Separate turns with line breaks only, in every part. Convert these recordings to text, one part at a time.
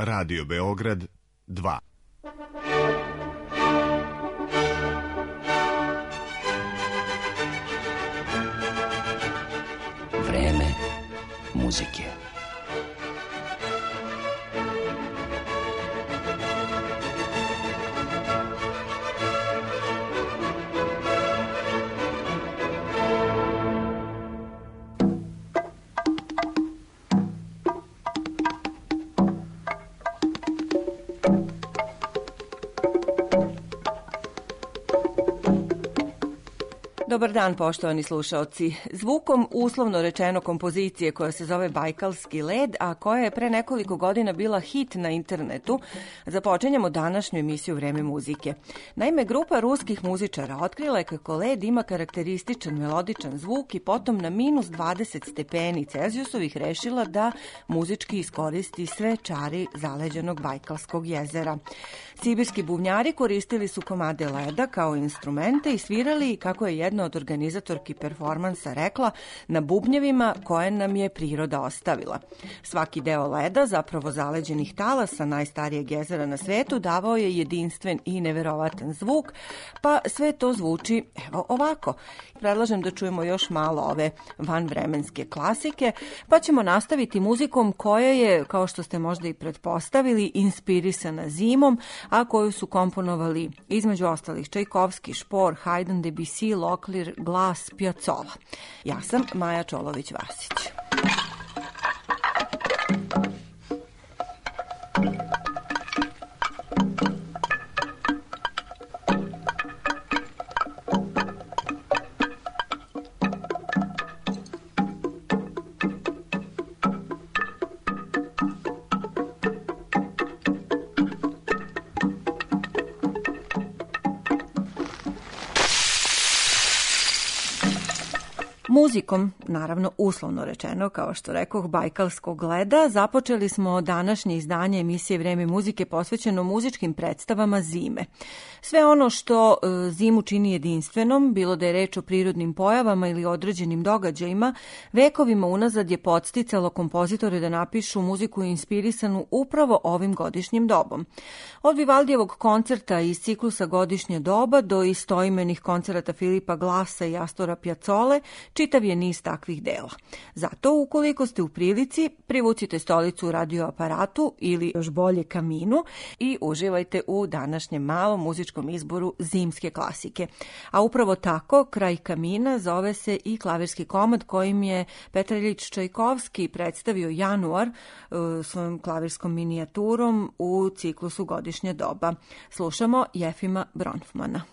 Radio Beograd 2.
Vreme muzike.
Dobar dan, poštovani slušaoci. Zvukom uslovno rečeno kompozicije koja se zove Bajkalski led, a koja je pre nekoliko godina bila hit na internetu, započinjamo današnju emisiju Vreme muzike. Naime, grupa ruskih muzičara otkrila je kako led ima karakterističan melodičan zvuk i potom na minus 20 stepeni Celzijusovih rešila da muzički iskoristi sve čari zaleđenog Bajkalskog jezera. Sibirski bubnjari koristili su komade leda kao instrumente i svirali, kako je jedna od organizatorki performansa rekla, na bubnjevima koje nam je priroda ostavila. Svaki deo leda, zapravo zaleđenih talasa najstarijeg jezera na svetu, davao je jedinstven i neverovatan zvuk, pa sve to zvuči evo ovako. Predlažem da čujemo još malo ove vanvremenske klasike, pa ćemo nastaviti muzikom koja je, kao što ste možda i pretpostavili, inspirisana zimom, a koju su komponovali između ostalih Čajkovski, Špor, Haydn, Debussy, Locklear, Glass, Piazzolla. Ja sam Maja Čolović-Vasić. Muzikom, naravno uslovno rečeno, kao što rekoh, Bajkalskog leda, započeli smo današnje izdanje emisije Vreme muzike posvećeno muzičkim predstavama zime. Sve ono što zimu čini jedinstvenom, bilo da je reč o prirodnim pojavama ili određenim događajima, vekovima unazad je podsticalo kompozitore da napišu muziku inspirisanu upravo ovim godišnjim dobom. Od Vivaldijevog koncerta iz ciklusa Godišnje doba do istoimenih koncerata Filipa Glasa i Astora Piazzole, čitav je niz takvih dela. Zato, ukoliko ste u prilici, privucite stolicu u radioaparatu ili još bolje kaminu i uživajte u današnjem malom muzičkom izboru zimske klasike. A upravo tako, kraj kamina zove se i klavirski komad kojim je Petar Iljič Čajkovski predstavio Januar svojom klavirskom minijaturom u ciklusu Godišnje doba. Slušamo Jefima Bronfmana.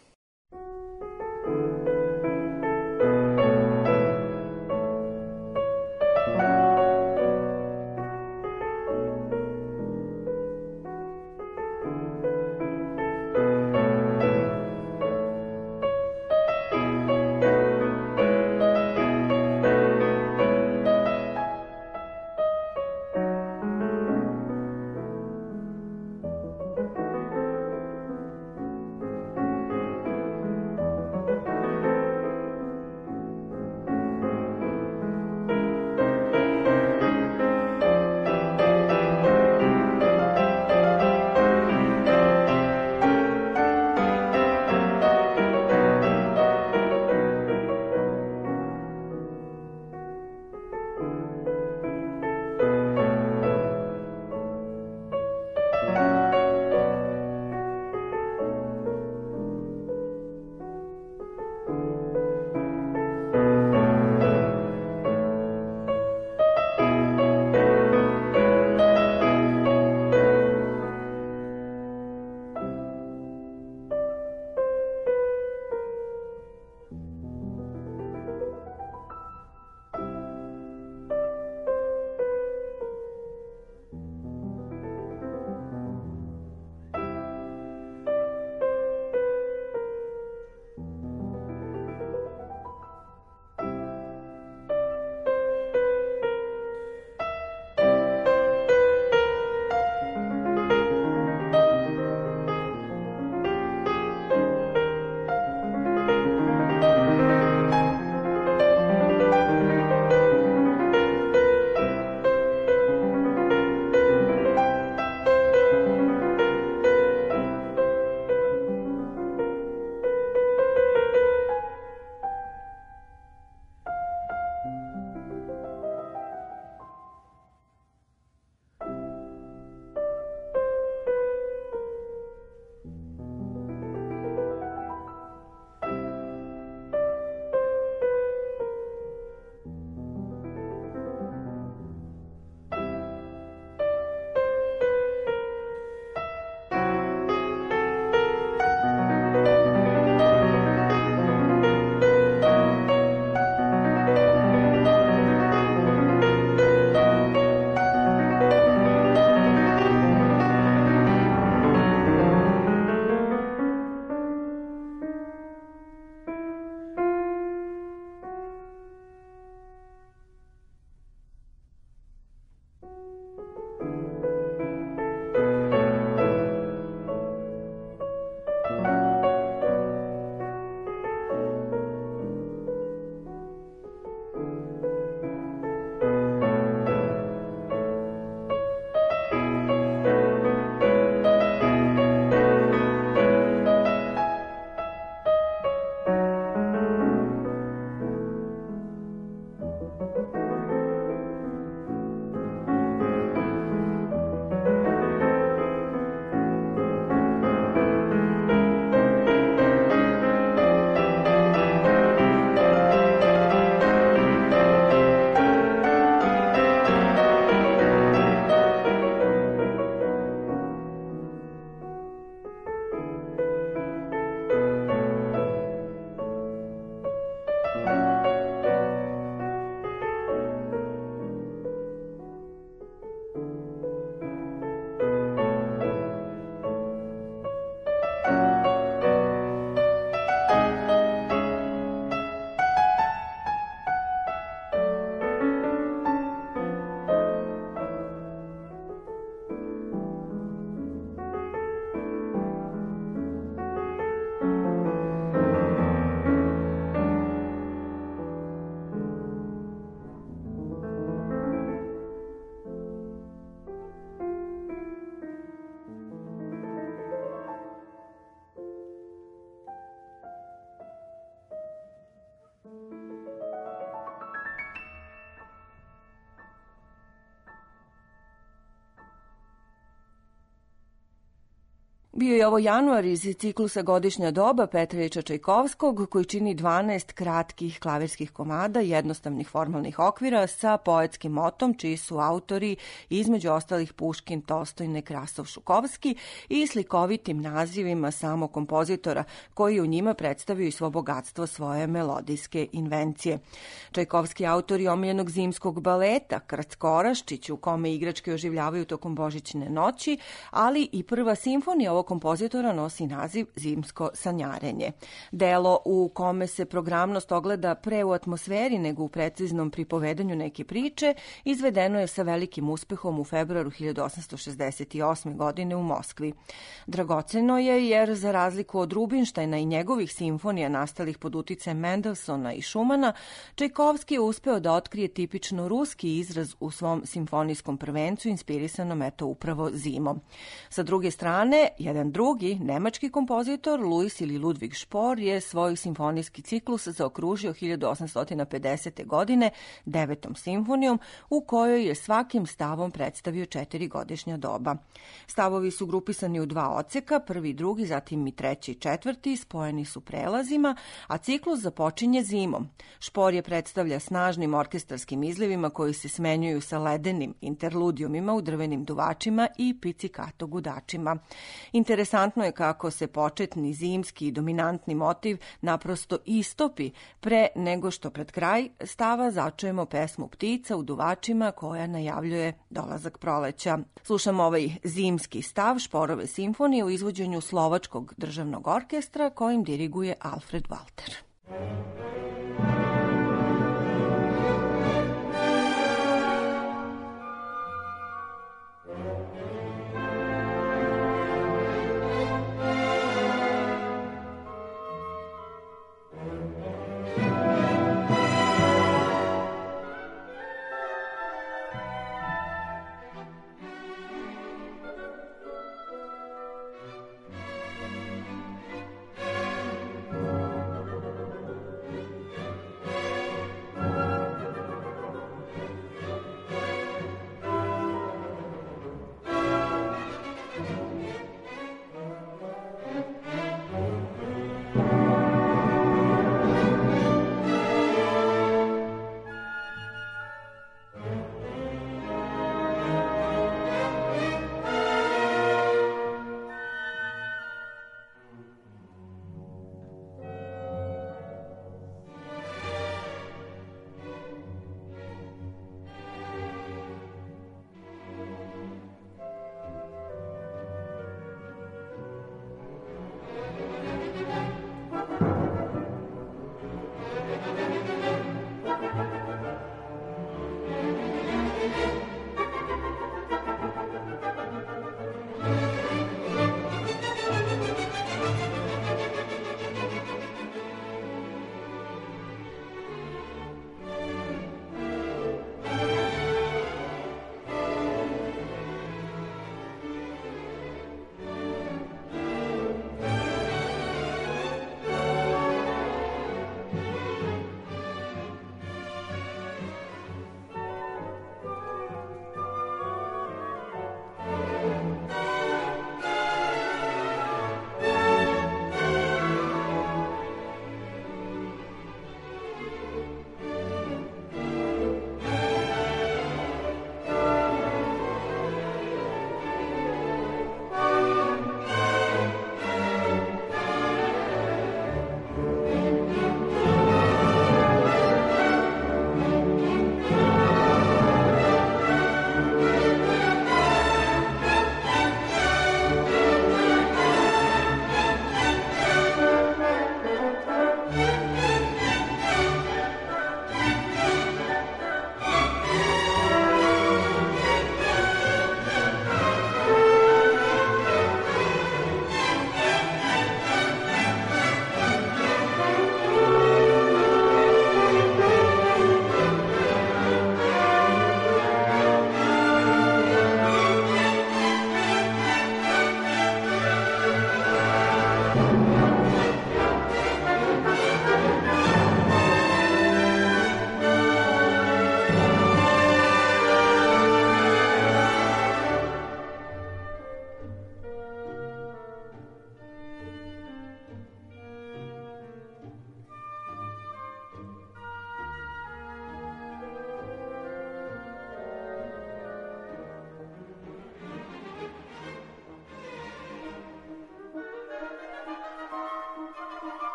Bio je ovo januar iz ciklusa Godišnja doba Petrovića Čajkovskog, koji čini 12 kratkih klavirskih komada, jednostavnih formalnih okvira sa poetskim motom, čiji su autori između ostalih Puškin, Tolstoj, Nekrasov, Šukovski i slikovitim nazivima samo kompozitora, koji u njima predstavljaju svo bogatstvo svoje melodijske invencije. Čajkovski autor je omiljenog zimskog baleta Krackoraščić, u kome igračke oživljavaju tokom božićne noći, ali i prva simfonija ovog kompozitora nosi naziv Zimsko sanjarenje. Delo u kome se programnost ogleda pre u atmosferi nego u preciznom pripovedanju neke priče, izvedeno je sa velikim uspehom u februaru 1868. godine u Moskvi. Dragoceno je jer, za razliku od Rubinštajna i njegovih simfonija nastalih pod uticajem Mendelsona i Šumana, Čajkovski je uspeo da otkrije tipično ruski izraz u svom simfonijskom prvencu, inspirisanom upravo zimom. Sa druge strane, jedan drugi, nemački kompozitor, Louis ili Ludwig Spohr, je svoj simfonijski ciklus zaokružio 1850. godine 9. simfonijom, u kojoj je svakim stavom predstavio 4 godišnja doba. Stavovi su grupisani u 2 odseka, prvi i drugi, zatim i treći i četvrti, spojeni su prelazima, a ciklus započinje zimom. Šporje predstavlja snažnim orkestarskim izlivima koji se smenjuju sa ledenim interludijumima u drvenim duvačima i pizzicato gudačima. Interesantno je kako se početni zimski i dominantni motiv naprosto istopi pre nego što pred kraj stava začujemo pesmu ptica u duvačima koja najavljuje dolazak proleća. Slušamo ovaj zimski stav Šporove simfonije u izvođenju Slovačkog državnog orkestra kojim diriguje Alfred Walter.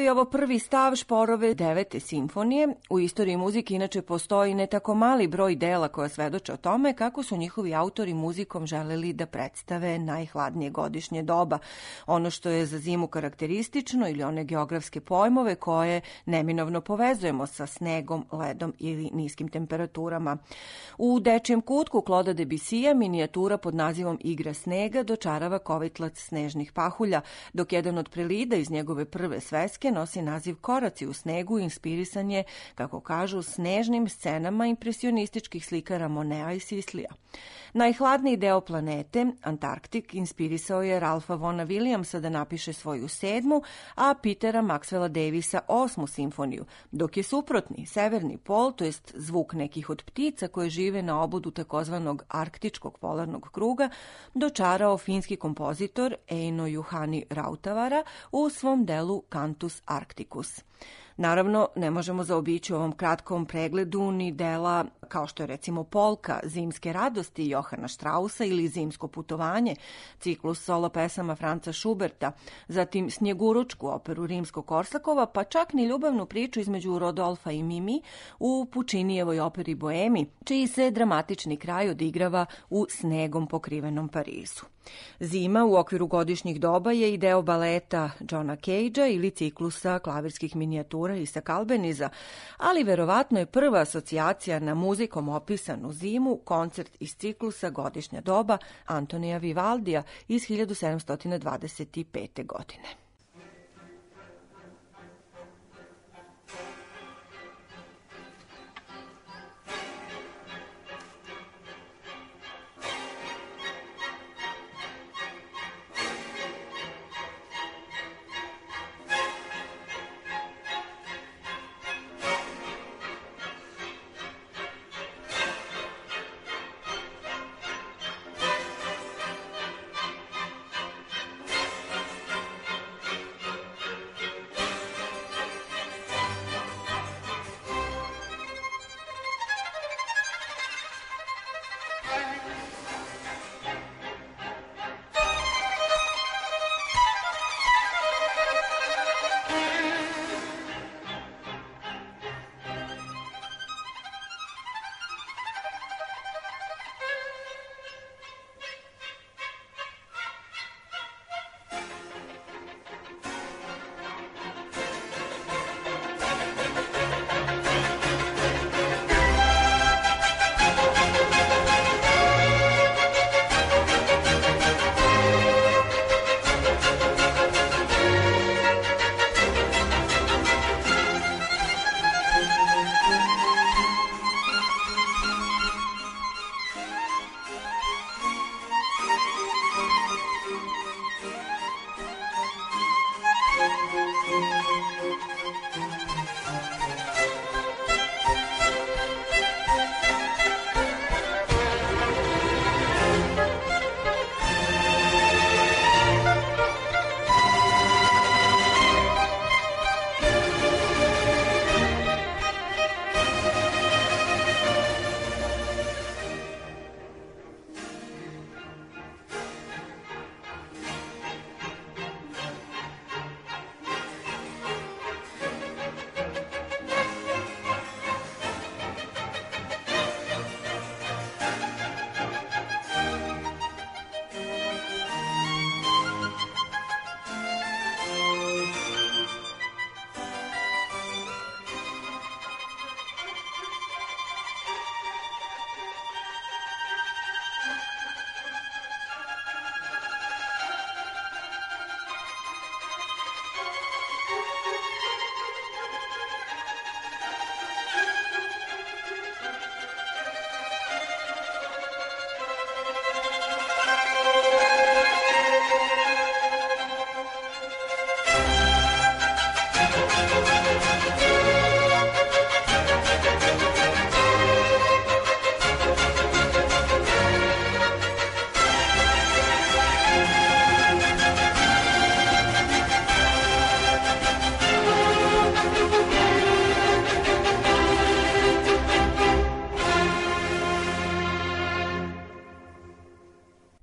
je ovo prvi stav Šporove 9. simfonije. U istoriji muzike inače postoji ne tako mali broj dela koja svedoče o tome kako su njihovi autori muzikom želeli da predstave najhladnije godišnje doba, ono što je za zimu karakteristično ili one geografske pojmove koje neminovno povezujemo sa snegom, ledom ili niskim temperaturama. U Dečijem kutku Claude'a Debussya minijatura pod nazivom Igra snega dočarava kovitlac snežnih pahulja, dok jedan od prelida iz njegove prve sveske nosi naziv Koraci u snegu i inspirisan je, kako kažu, snežnim scenama impresionističkih slikara Monea i Sislija. Najhladniji deo planete, Antarktik, inspirisao je Ralpha Vona Williamsa da napiše svoju 7., a Petera Maxwella Davisa 8. simfoniju, dok je suprotni, severni pol, to jest zvuk nekih od ptica koje žive na obodu takozvanog arktičkog polarnog kruga, dočarao finski kompozitor Eino Juhani Rautavaara u svom delu Cantus Arcticus. Naravno, ne možemo zaobići u ovom kratkom pregledu ni dela kao što je recimo Polka, Zimske radosti Johana Strausa ili Zimsko putovanje, ciklus solo pesama Franca Schuberta, zatim Snjeguručku, operu Rimsko-Korsakova, pa čak ni ljubavnu priču između Rodolfa i Mimi u Pučinijevoj operi Boemi, čiji se dramatični kraj odigrava u snegom pokrivenom Parizu. Zima u okviru godišnjih doba je i deo baleta Johna Cagea ili ciklusa klavirskih minijatura Isaac Albeniza, ali verovatno je prva asocijacija na muzikom opisanu zimu koncert iz ciklusa Godišnja doba Antonija Vivaldija iz 1725. godine.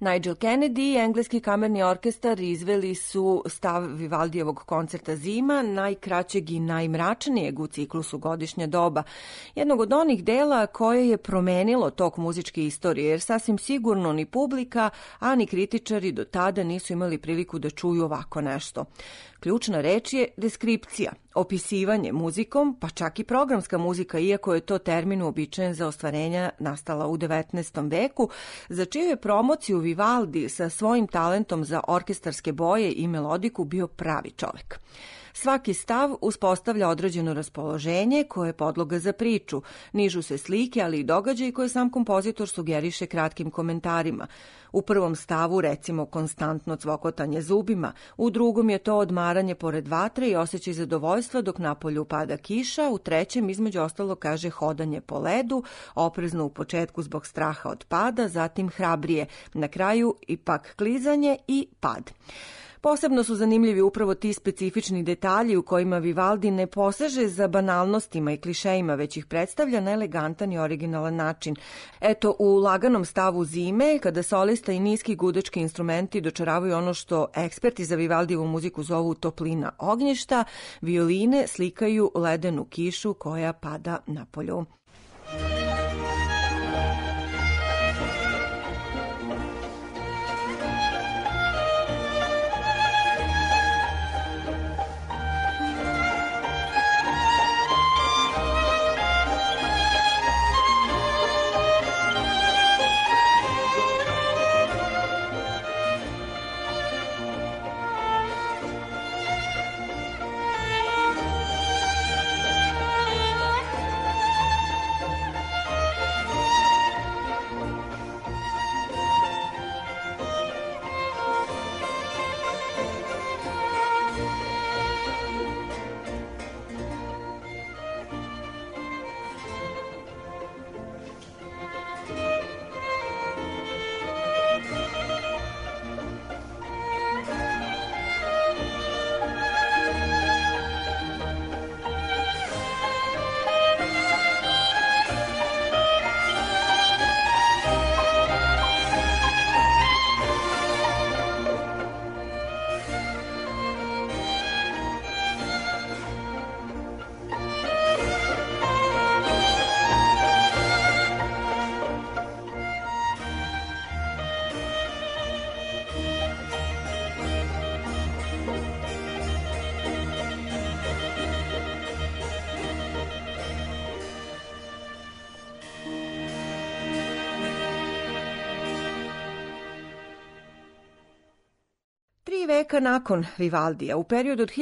Nigel Kennedy i engleski kamerni orkestar izveli su stav Vivaldijevog koncerta Zima, najkraćeg i najmračnijeg u ciklusu Godišnja doba, jednog od onih dela koje je promenilo tok muzičke istorije, jer sasvim sigurno ni publika, a ni kritičari do tada nisu imali priliku da čuju ovako nešto. Ključna reč je deskripcija, opisivanje muzikom, pa čak i programska muzika, iako je to termin uobičajen za ostvarenja nastala u 19. veku, za čiju je promociju Vivaldi sa svojim talentom za orkestarske boje i melodiku bio pravi čovek. Svaki stav uspostavlja određeno raspoloženje koje je podloga za priču. Nižu se slike, ali i događaj koje sam kompozitor sugeriše kratkim komentarima. U prvom stavu, recimo, konstantno cvokotanje zubima, u drugom je to odmaranje pored vatre i osjećaj zadovoljstva dok napolju pada kiša, u trećem, između ostalo, kaže hodanje po ledu, oprezno u početku zbog straha od pada, zatim hrabrije, na kraju ipak klizanje i pad. Posebno su zanimljivi upravo ti specifični detalji u kojima Vivaldi ne poseže za banalnostima i klišejima, već ih predstavlja na elegantan i originalan način. Eto, u laganom stavu Zime, kada solista i niski gudački instrumenti dočaravaju ono što eksperti za Vivaldijevu muziku zovu toplina ognjišta, violine slikaju ledenu kišu koja pada napolju. Veka nakon Vivaldija, u periodu od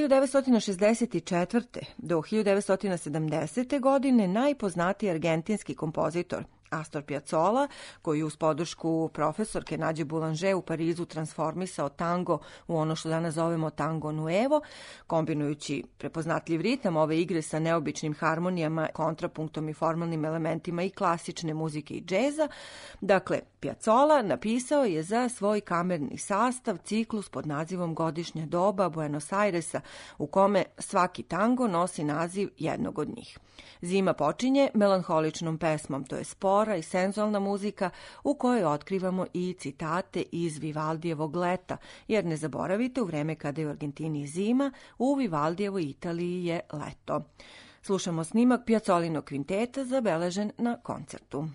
1964. do 1970. godine, najpoznatiji argentinski kompozitor Astor Piazzolla, koji uz podršku profesorke Nađe Boulanger u Parizu transformisao tango u ono što danas zovemo tango nuevo, kombinujući prepoznatljiv ritam ove igre sa neobičnim harmonijama, kontrapunktom i formalnim elementima i klasične muzike i džeza. Dakle, Piazzolla napisao je za svoj kamerni sastav ciklus pod nazivom Godišnja doba Buenos Airesa, u kome svaki tango nosi naziv jednog od njih. Zima počinje melanholičnom pesmom, to je spora i senzualna muzika u kojoj otkrivamo i citate iz Vivaldijevog Leta, jer ne zaboravite, u vreme kada je u Argentini zima, u Vivaldijevoj Italiji je leto. Slušamo snimak Piazzolinog kvinteta zabeležen na koncertu.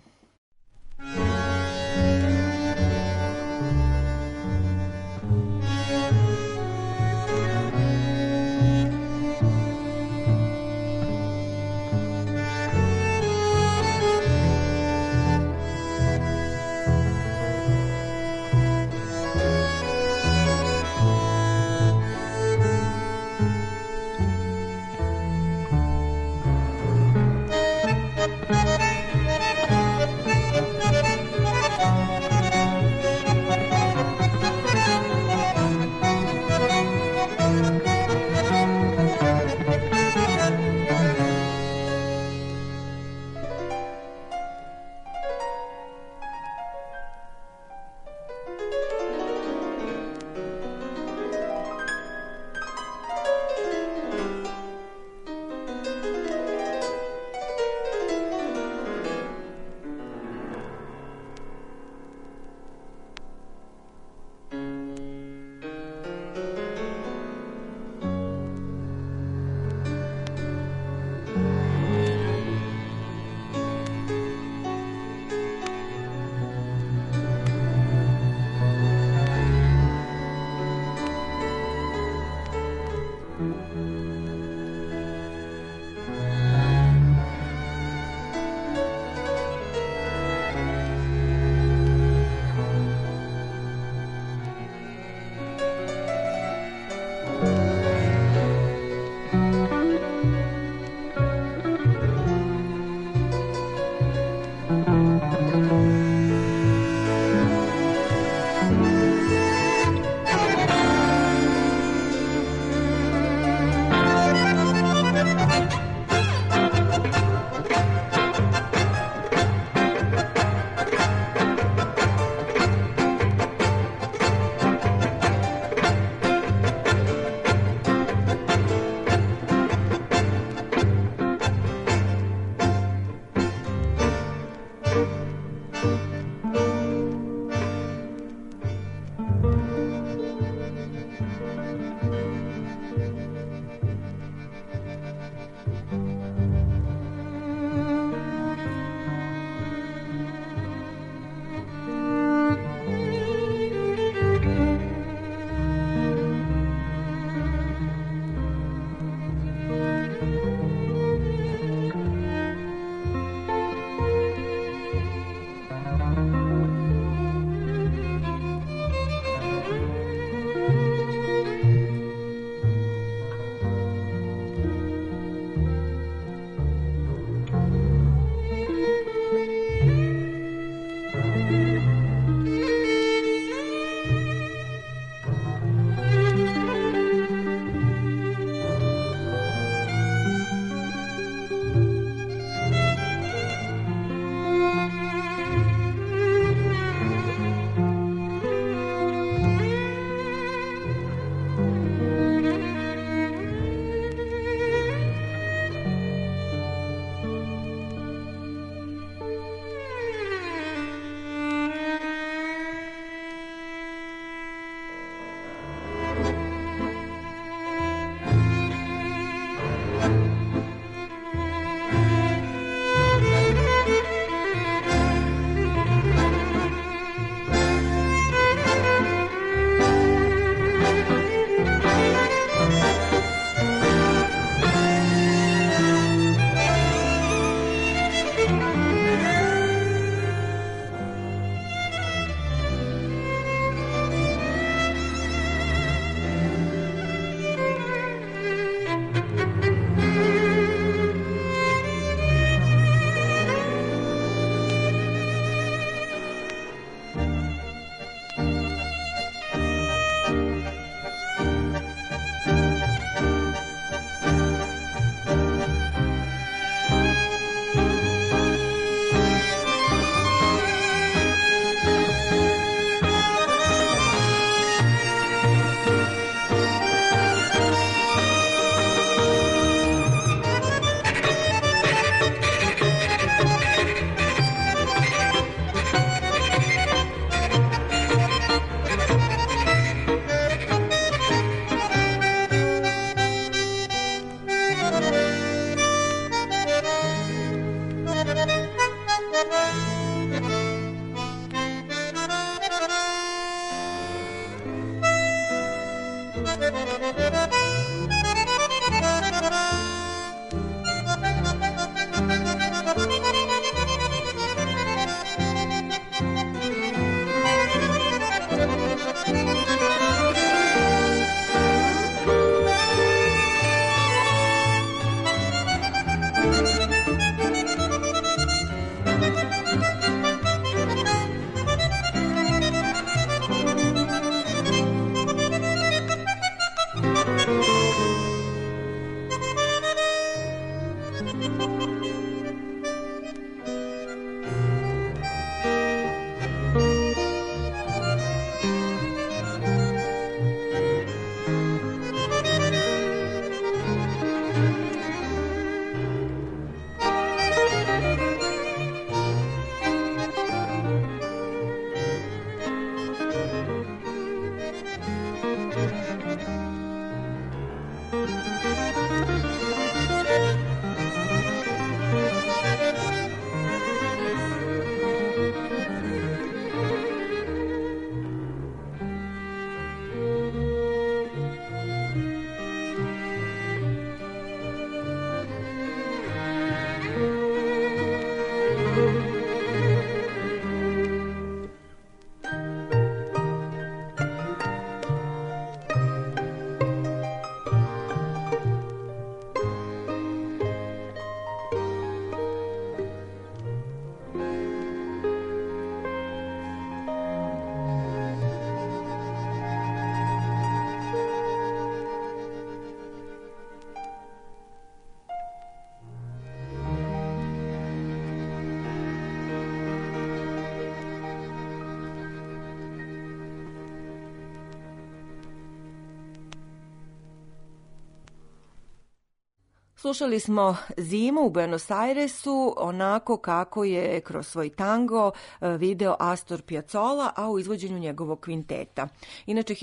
Slušali smo Zimu u Buenos Airesu onako kako je kroz svoj tango video Astor Piazzolla, a u izvođenju njegovog kvinteta. Inače,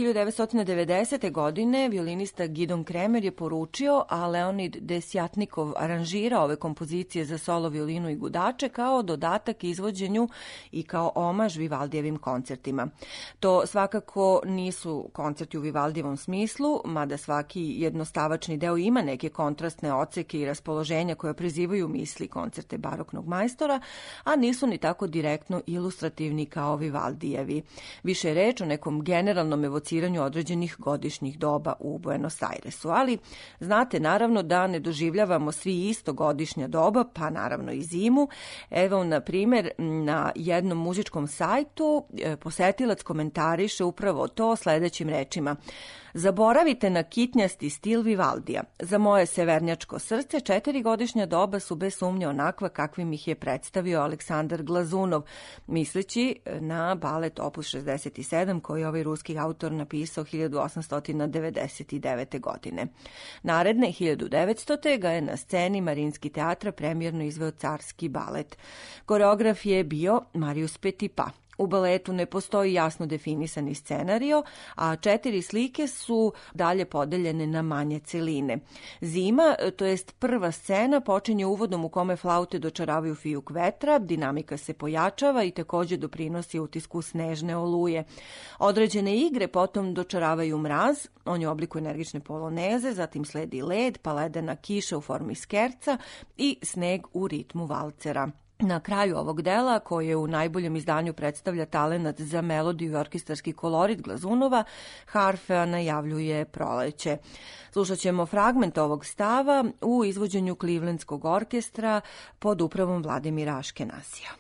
1990. godine violinista Gidon Kremer je poručio, a Leonid Desjatnikov aranžirao ove kompozicije za solo violinu i gudače kao dodatak izvođenju i kao omaž Vivaldijevim koncertima. To svakako nisu koncerti u Vivaldijevom smislu, mada svaki jednostavačni deo ima neke kontrastne odseke i raspoloženja koja prizivaju misli koncerte baroknog majstora, a nisu ni tako direktno ilustrativni kao Vivaldijevi. Više je reč o nekom generalnom evociranju određenih godišnjih doba u Buenos Airesu. Ali znate naravno da ne doživljavamo svi isto godišnja doba, pa naravno i zimu. Evo, na primjer, na jednom muzičkom sajtu posetilac komentariše upravo to sledećim rečima. Zaboravite na kitnjasti stil Vivaldija. Za moje severnjačko srce 4 godišnja doba su bez sumnje onakva kakvim ih je predstavio Aleksandar Glazunov, misleći na balet Opus 67 koji je ovaj ruski autor napisao 1899. godine. Naredne 1900. ga je na sceni Marinski teatra premijerno izveo carski balet. Koreograf je bio Marius Petipa. U baletu ne postoji jasno definisani scenario, a 4 slike su dalje podeljene na manje celine. Zima, to jest prva scena, počinje uvodom u kome flaute dočaravaju fijuk vetra, dinamika se pojačava i takođe doprinosi utisku snežne oluje. Određene igre potom dočaravaju mraz, on je u obliku energične poloneze, zatim sledi led, pa ledena kiša u formi skerca i sneg u ritmu valcera. Na kraju ovog dela, koje u najboljem izdanju predstavlja talenat za melodiju i orkestarski kolorit Glazunova, harfa najavljuje proleće. Slušat ćemo fragment ovog stava u izvođenju Clevelandskog orkestra pod upravom Vladimira Aškenasija.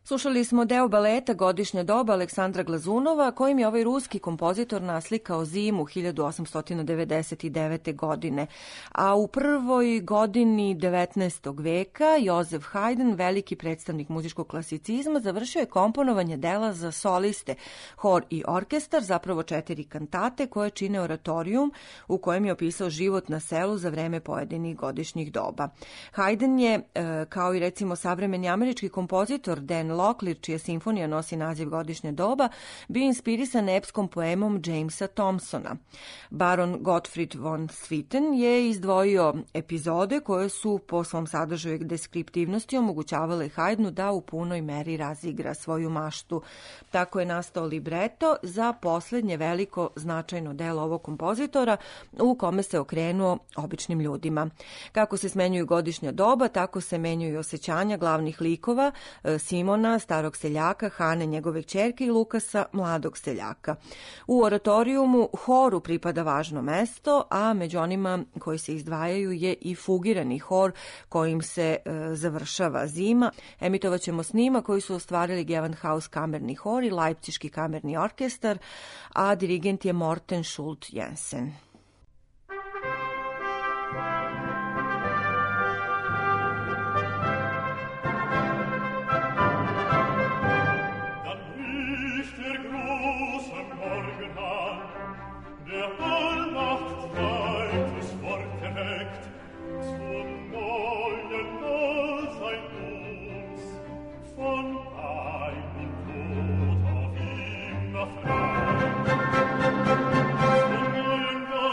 Slušali smo deo baleta Godišnja doba Aleksandra Glazunova, kojim je ovaj ruski kompozitor naslikao zimu 1899. godine. A u prvoj godini 19. veka Josef Haydn, veliki predstavnik muzičkog klasicizma, završio je komponovanje dela za soliste, hor i orkestar, zapravo 4 kantate koje čine oratorijum u kojem je opisao život na selu za vreme pojedinih godišnjih doba. Haydn je, kao i recimo savremeni američki kompozitor Dan Locklear, čija simfonija nosi naziv Godišnje doba, bio inspirisan epskom poemom Jamesa Thomsona. Baron Gottfried von Swieten je izdvojio epizode koje su po svom sadržaju i deskriptivnosti omogućavale Haydnu da u punoj meri razigra svoju maštu. Tako je nastao libreto za poslednje veliko značajno delo ovog kompozitora u kome se okrenuo običnim ljudima. Kako se smenjuju godišnja doba, tako se menjuju i osjećanja glavnih likova, Simona, starog seljaka, Hane, njegove ćerke i Lukasa, mladog seljaka. U oratorijumu horu pripada važno mesto, a među onima koji se izdvajaju je i fugirani hor kojim se završava zima. Emitovat ćemo snima koji su ostvarili Gewandhaus kamerni hor i Leipziški kamerni orkestar, a dirigent je Morten Schult Jensen.
Von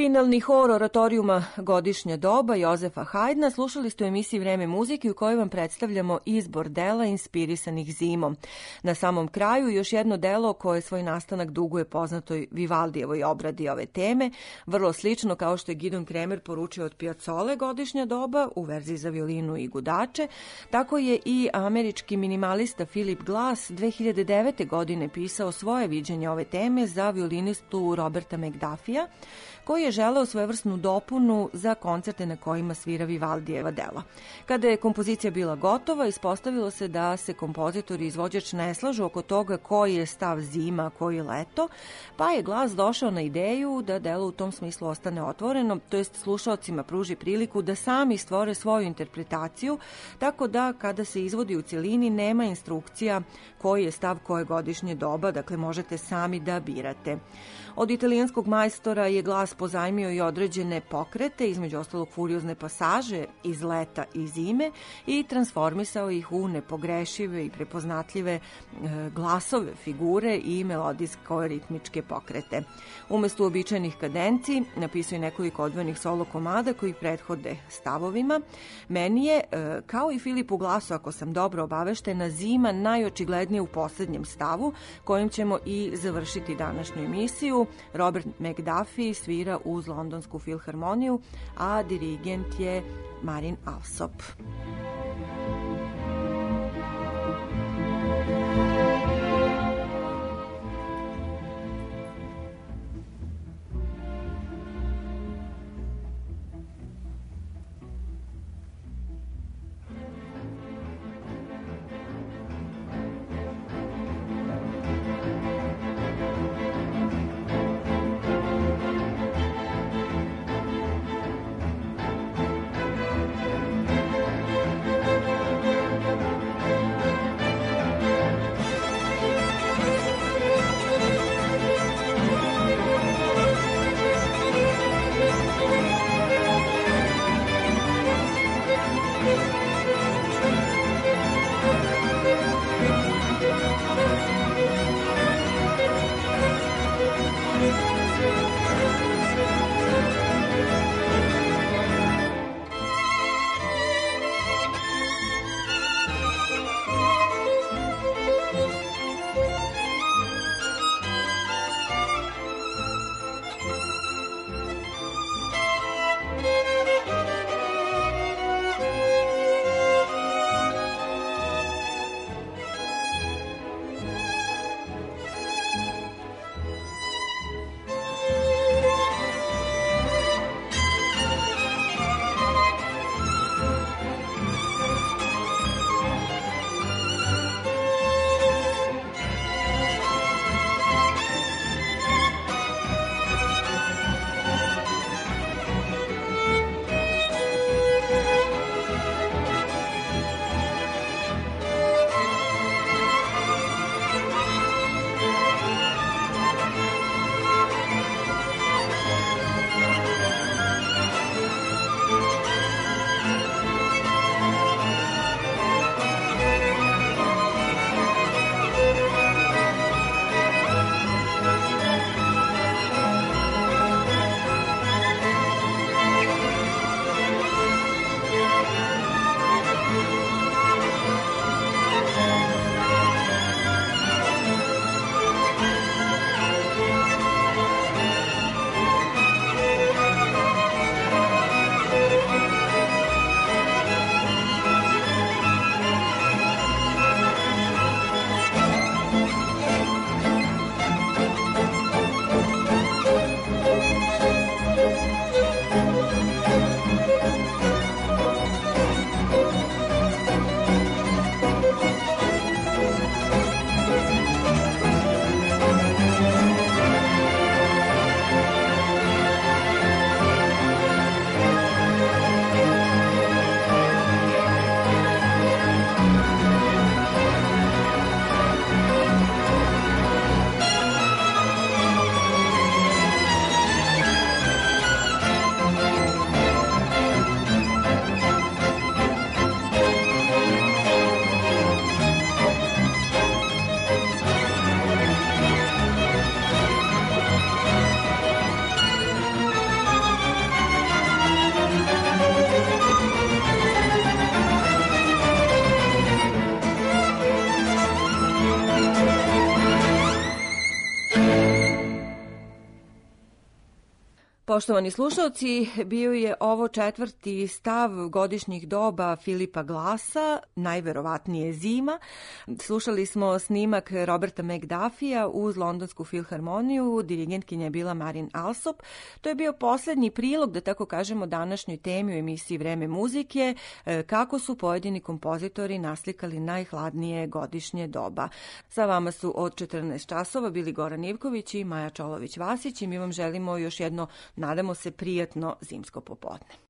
Originalni hor oratorijuma Godišnja doba Jozefa Haydna slušali ste u emisiji Vreme muzike u kojoj vam predstavljamo izbor dela inspirisanih zimom. Na samom kraju još jedno delo koje svoj nastanak duguje poznatoj Vivaldijevoj obradi ove teme, vrlo slično kao što je Gidon Kremer poručio od Piazzole Godišnja doba u verziji za violinu i gudače, tako je i američki minimalista Philip Glass 2009. godine pisao svoje viđenje ove teme za violinistu Roberta McDuffie-a, koji je želeo svojevrsnu dopunu za koncerte na kojima svira Vivaldijeva dela. Kada je kompozicija bila gotova, ispostavilo se da se kompozitor i izvođač ne slažu oko toga koji je stav zima, a koji leto, pa je Glass došao na ideju da delo u tom smislu ostane otvoreno, to jest slušaocima pruži priliku da sami stvore svoju interpretaciju, tako da kada se izvodi u cjelini nema instrukcija koji je stav koje godišnje doba, dakle možete sami da birate. Od italijanskog majstora je Glass pozajmio i određene pokrete, između ostalog furiozne pasaže iz leta i zime, i transformisao ih u nepogrešive i prepoznatljive glasove, figure i melodijsko-ritmičke pokrete. Umesto uobičajenih kadenci napisao je nekoliko odvojenih solo komada koji prethode stavovima. Meni je, kao i Filipu Glassu, ako sam dobro obaveštena, zima najočiglednije u posljednjem stavu, kojim ćemo i završiti današnju emisiju. Robert McDuffie svira uz Londonsku filharmoniju, a dirigent je Marin Alsop. Poštovani slušalci, bio je ovo 4. stav godišnjih doba Filipa Glasa, najverovatnije zima. Slušali smo snimak Roberta McDuffie-a uz Londonsku filharmoniju, dirigentkinja je bila Marin Alsop. To je bio poslednji prilog, da tako kažemo, današnjoj temi u emisiji Vreme muzike, kako su pojedini kompozitori naslikali najhladnije godišnje doba. Sa vama su od 14 časova bili Goran Ivković i Maja Čolović-Vasić i mi vam želimo još jedno, nadamo se, prijatno zimsko popodne.